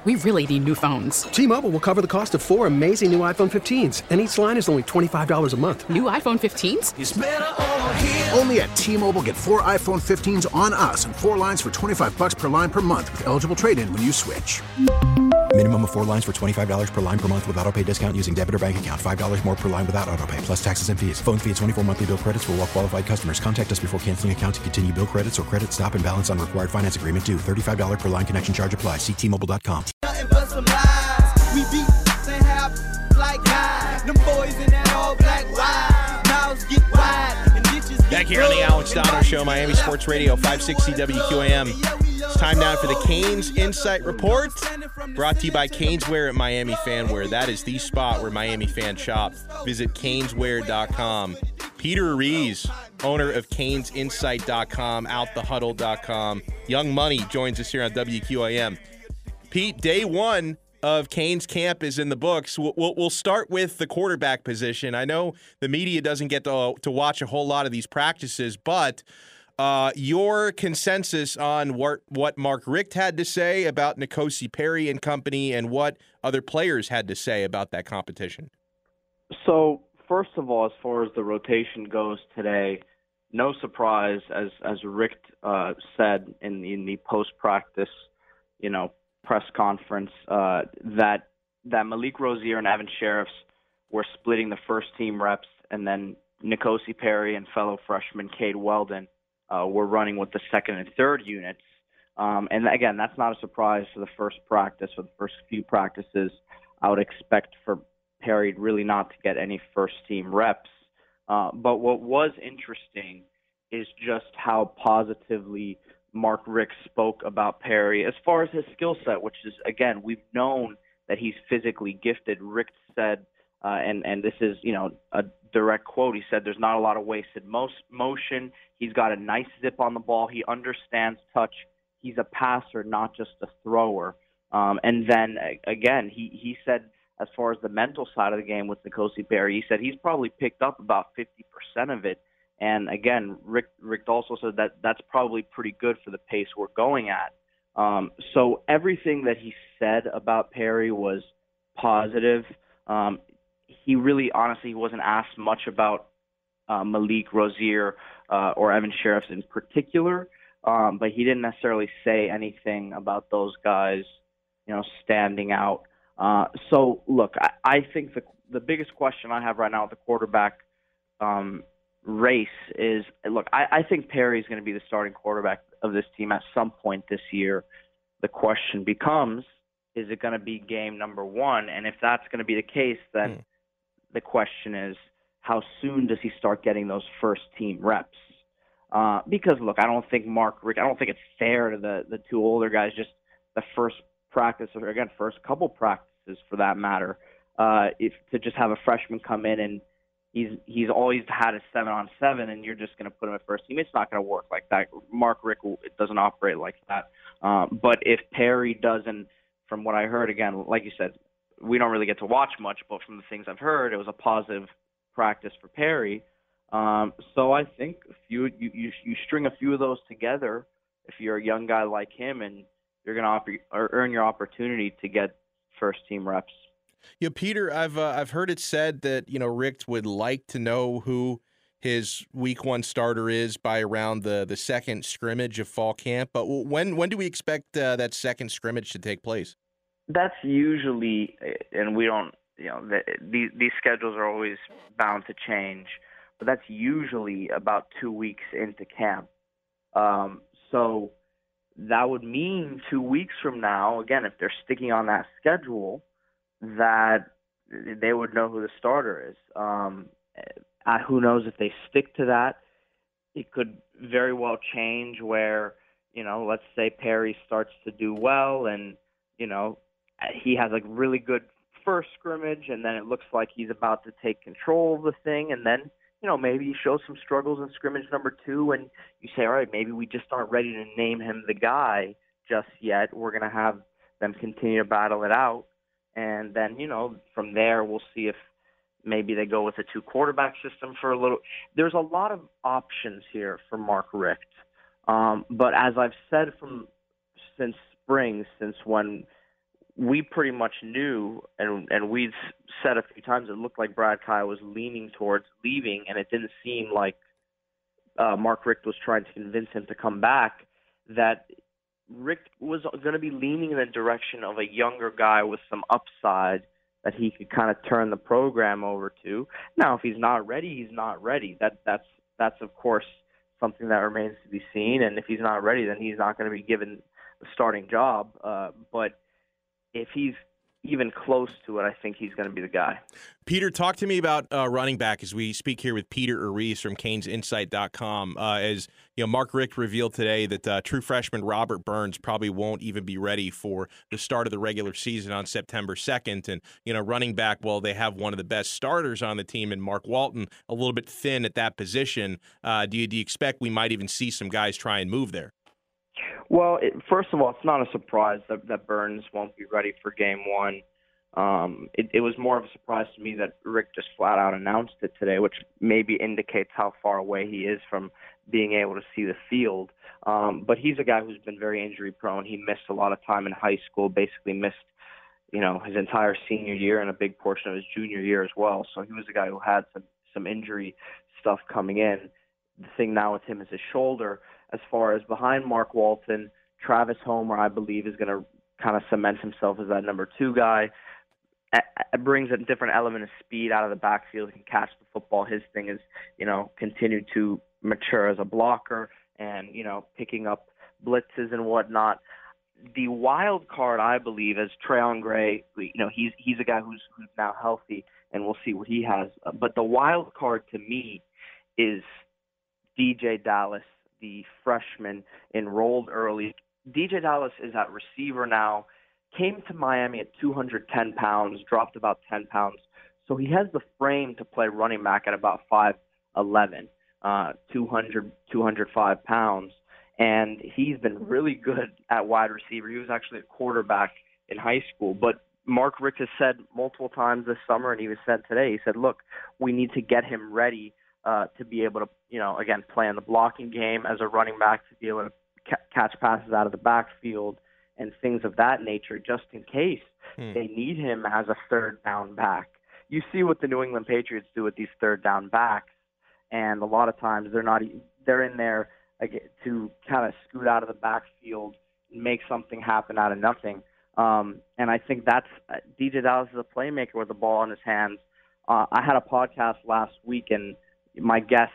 We really need new phones. T-Mobile will cover the cost of 4 amazing new iPhone 15s, and each line is only $25 a month. New iPhone 15s? It's better over here. Only at T-Mobile, get 4 iPhone 15s on us and 4 lines for $25 per line per month with eligible trade-in when you switch. Minimum of 4 lines for $25 per line per month with autopay discount using debit or bank account. $5 more per line without autopay, plus taxes and fees. Phone fee at 24 monthly bill credits for well-qualified customers. Contact us before canceling account to continue bill credits or credit stop and balance on required finance agreement due. $35 per line connection charge applies. See T-Mobile.com. Nothing but some lies. We beat and have like guys. Them boys in that all black wide. Mouths get wide and ditches get Back here on the Alex Donner Show, Miami Sports Radio, 560 WQAM. It's time now for the Canes Insight Report, brought to you by Caneswear at Miami Fanwear. That is the spot where Miami fans shop. Visit caneswear.com. Peter Rees, owner of canesinsight.com, outthehuddle.com. Young Money joins us here on WQAM. Pete, day one of Canes camp is in the books. We'll start with the quarterback position. I know the media doesn't get to watch a whole lot of these practices, but your consensus on what Mark Richt had to say about N'Kosi Perry and company and what other players had to say about that competition. So, first of all, as far as the rotation goes today, no surprise, as Richt said in the post-practice, press conference, that Malik Rozier and Evan Sheriffs were splitting the first team reps, and then N'Kosi Perry and fellow freshman Cade Weldon were running with the second and third units. And again, that's not a surprise for the first practice or the first few practices. I would expect for Perry really not to get any first team reps. But what was interesting is just how positively Mark Richt spoke about Perry as far as his skill set, which is, again, we've known that he's physically gifted. Richt said, and this is, a direct quote, he said there's not a lot of wasted motion. He's got a nice zip on the ball. He understands touch. He's a passer, not just a thrower. And then, again, he said as far as the mental side of the game with N'Kosi Perry, he said he's probably picked up about 50% of it. And again, Richt also said that that's probably pretty good for the pace we're going at. So everything that he said about Perry was positive. He really, honestly, wasn't asked much about Malik Rozier or Evan Sheriffs in particular, but he didn't necessarily say anything about those guys, standing out. So, look, I think the biggest question I have right now at the quarterback race is, look, I think Perry is going to be the starting quarterback of this team at some point this year. The question becomes, is it going to be game number one? And if that's going to be the case, then the question is, how soon does he start getting those first team reps? Because, look, I don't think it's fair to the two older guys, just the first practice, or again, first couple practices for that matter, if to just have a freshman come in and he's always had a 7-on-7 and you're just going to put him at first team. It's not going to work like that. Mark Richt doesn't operate like that. But if Perry doesn't, from what I heard, again, like you said, we don't really get to watch much, but from the things I've heard, it was a positive practice for Perry. So I think if you string a few of those together, if you're a young guy like him, and you're going to earn your opportunity to get first team reps. Peter, I've heard it said that Richt would like to know who his week one starter is by around the second scrimmage of fall camp. But when do we expect that second scrimmage to take place? That's usually, and we don't, these schedules are always bound to change, but that's usually about 2 weeks into camp. So that would mean 2 weeks from now, again, if they're sticking on that schedule, that they would know who the starter is. Who knows if they stick to that? It could very well change where, let's say Perry starts to do well and, he has a really good first scrimmage, and then it looks like he's about to take control of the thing, and then, maybe he shows some struggles in scrimmage number 2, and you say, all right, maybe we just aren't ready to name him the guy just yet. We're going to have them continue to battle it out. And then, from there, we'll see if maybe they go with a 2-quarterback system for a little. There's a lot of options here for Mark Richt. But as I've said since spring, since when we pretty much knew, and we'd said a few times, it looked like Brad Kyle was leaning towards leaving, and it didn't seem like Mark Richt was trying to convince him to come back, that Richt was going to be leaning in the direction of a younger guy with some upside that he could kind of turn the program over to. Now, if he's not ready, he's not ready. That's of course something that remains to be seen. And if he's not ready, then he's not going to be given the starting job. But if he's even close to it, I think he's going to be the guy. Peter, talk to me about running back as we speak here with Peter Urias from CanesInsight.com. As you know, Mark Richt revealed today that true freshman Robert Burns probably won't even be ready for the start of the regular season on September 2nd. And, you know, running back, well, they have one of the best starters on the team in Mark Walton, a little bit thin at that position. Do you expect we might even see some guys try and move there? Well, first of all, it's not a surprise that Burns won't be ready for game one. It was more of a surprise to me that Rick just flat out announced it today, which maybe indicates how far away he is from being able to see the field. But he's a guy who's been very injury prone. He missed a lot of time in high school, basically missed, his entire senior year and a big portion of his junior year as well. So he was a guy who had some injury stuff coming in. The thing now with him is his shoulder. As far as behind Mark Walton, Travis Homer, I believe, is going to kind of cement himself as that number 2 guy. It brings a different element of speed out of the backfield. He can catch the football. His thing is, continue to mature as a blocker and, picking up blitzes and whatnot. The wild card, I believe, is Trayon Gray. He's a guy who's now healthy, and we'll see what he has. But the wild card to me is DJ Dallas, the freshman enrolled early. DJ Dallas is at receiver now, came to Miami at 210 pounds, dropped about 10 pounds. So he has the frame to play running back at about 5'11", 205 pounds. And he's been really good at wide receiver. He was actually a quarterback in high school. But Mark Richt has said multiple times this summer, and he was said today, he said, look, we need to get him ready to be able to, again, play in the blocking game as a running back, to be able to catch passes out of the backfield and things of that nature, just in case they need him as a third down back. You see what the New England Patriots do with these third down backs, and a lot of times they're in there to kind of scoot out of the backfield and make something happen out of nothing. And I think that's DJ Dallas is a playmaker with the ball in his hands. I had a podcast last week, and my guest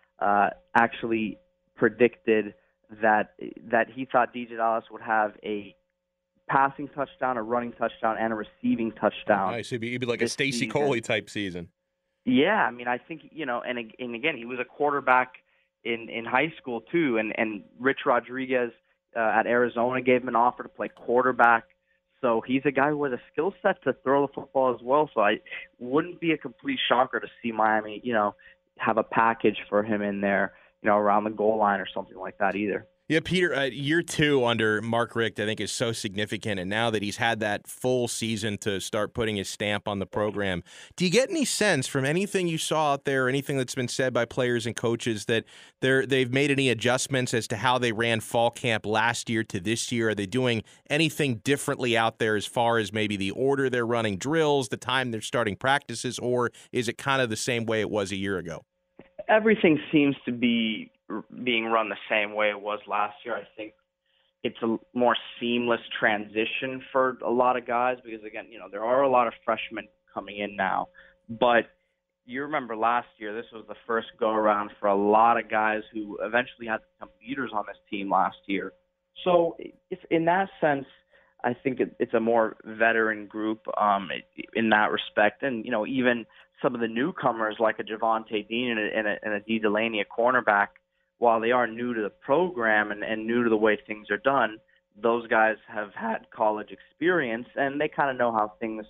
actually predicted that he thought DJ Dallas would have a passing touchdown, a running touchdown, and a receiving touchdown. Nice. It'd be like a Stacy Coley type season. Yeah, I mean, I think, and again, he was a quarterback in high school too, and Rich Rodriguez at Arizona gave him an offer to play quarterback. So he's a guy with a skill set to throw the football as well. So I wouldn't be a complete shocker to see Miami, have a package for him in there, around the goal line or something like that either. Yeah, Peter, year 2 under Mark Richt, I think, is so significant. And now that he's had that full season to start putting his stamp on the program, do you get any sense from anything you saw out there, or anything that's been said by players and coaches, that they've made any adjustments as to how they ran fall camp last year to this year? Are they doing anything differently out there as far as maybe the order they're running drills, the time they're starting practices, or is it kind of the same way it was a year ago? Everything seems to be being run the same way it was last year. I think it's a more seamless transition for a lot of guys because, again, there are a lot of freshmen coming in now. But you remember last year, this was the first go-around for a lot of guys who eventually had to become leaders on this team last year. So it's, in that sense, I think it's a more veteran group in that respect. And, even some of the newcomers like a Javonte Dean and a D. Delaney, a cornerback, while they are new to the program and new to the way things are done, those guys have had college experience and they kind of know how things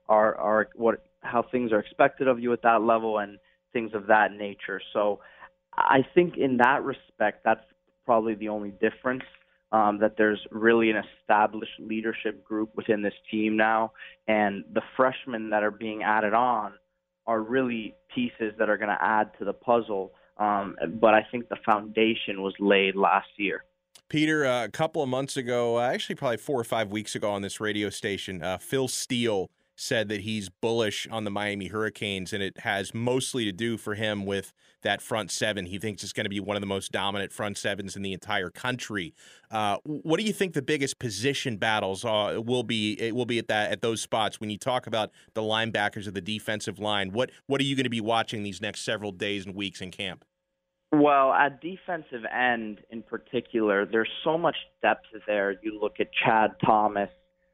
how things are expected of you at that level and things of that nature. So I think in that respect, that's probably the only difference, that there's really an established leadership group within this team now, and the freshmen that are being added on are really pieces that are going to add to the puzzle. But I think the foundation was laid last year. Peter, a couple of months ago, actually probably 4 or 5 weeks ago on this radio station, Phil Steele said that he's bullish on the Miami Hurricanes, and it has mostly to do for him with that front seven. He thinks it's going to be one of the most dominant front sevens in the entire country. What do you think the biggest position battles will be? It will be at those spots when you talk about the linebackers of the defensive line. What are you going to be watching these next several days and weeks in camp? Well, at defensive end in particular, there's so much depth there. You look at Chad Thomas.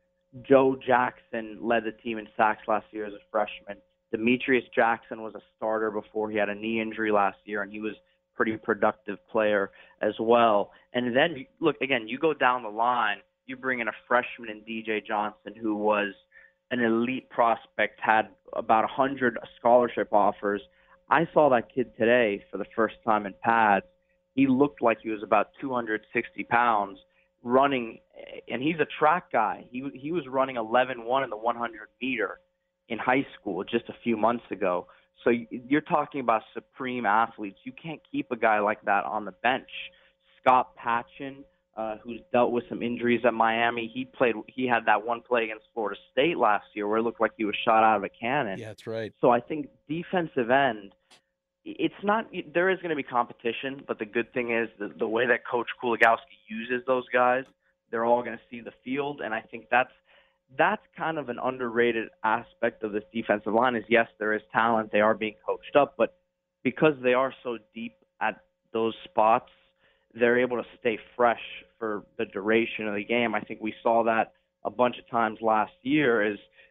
Joe Jackson led the team in sacks last year as a freshman. Demetrius Jackson was a starter before he had a knee injury last year, and he was a pretty productive player as well. And then, look, again, you go down the line, you bring in a freshman in DJ Johnson, who was an elite prospect, had about 100 scholarship offers. I saw that kid today for the first time in pads. He looked like he was about 260 pounds. Running, and he's a track guy. He was running 11.1 in the 100 meter in high school just a few months ago. So you're talking about supreme athletes. You can't keep a guy like that on the bench. Scott Patchen, who's dealt with some injuries at Miami, he had that one play against Florida State last year where it looked like he was shot out of a cannon. Yeah, that's right. So I think defensive end, it's not. There is going to be competition, but the good thing is the way that Coach Kuligowski uses those guys, they're all going to see the field, and I think that's kind of an underrated aspect of this defensive line. Is yes, there is talent, they are being coached up, but because they are so deep at those spots, they're able to stay fresh for the duration of the game. I think we saw that a bunch of times last year.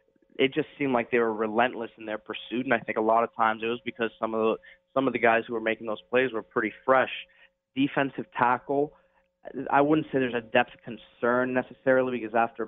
It just seemed like they were relentless in their pursuit, and I think a lot of times it was because some of the guys who were making those plays were pretty fresh. Defensive tackle, I wouldn't say there's a depth concern necessarily, because after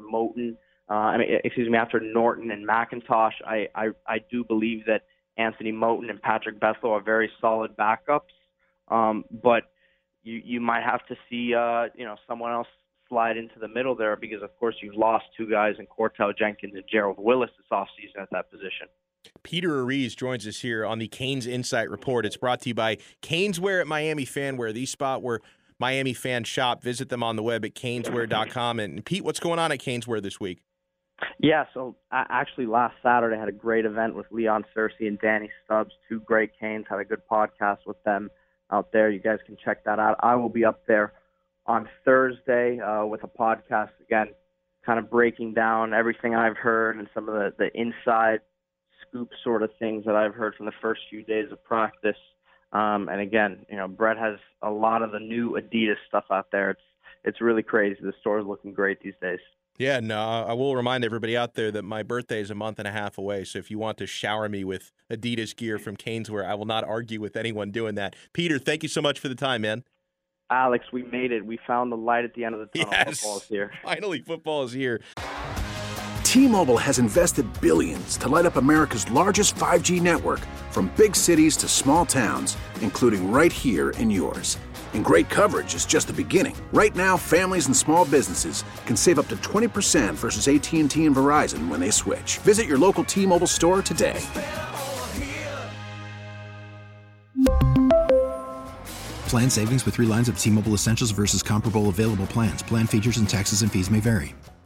after Norton and McIntosh, I do believe that Anthony Moten and Patrick Bethel are very solid backups. But you might have to see someone else slide into the middle there, because of course you've lost two guys in Cortel Jenkins and Gerald Willis this offseason at that position. Peter Ariz joins us here on the Canes Insight Report. It's brought to you by Caneswear at Miami Fanwear, the spot where Miami fans shop. Visit them on the web at caneswear.com. And Pete, what's going on at Caneswear this week? Yeah, so actually last Saturday I had a great event with Leon Searcy and Danny Stubbs, two great Canes. Had a good podcast with them out there. You guys can check that out. I will be up there on Thursday with a podcast, again, kind of breaking down everything I've heard and some of the inside scoop sort of things that I've heard from the first few days of practice. And again, Brett has a lot of the new Adidas stuff out there. It's really crazy. The store's looking great these days. Yeah, no, I will remind everybody out there that my birthday is a month and a half away, so if you want to shower me with Adidas gear from Caneswear, I will not argue with anyone doing that. Peter, thank you so much for the time, man. Alex, we made it. We found the light at the end of the tunnel. Yes, football is here. Finally, football is here. T-Mobile has invested billions to light up America's largest 5G network, from big cities to small towns, including right here in yours. And great coverage is just the beginning. Right now, families and small businesses can save up to 20% versus AT&T and Verizon when they switch. Visit your local T-Mobile store today. Plan savings with 3 lines of T-Mobile Essentials versus comparable available plans. Plan features and taxes and fees may vary.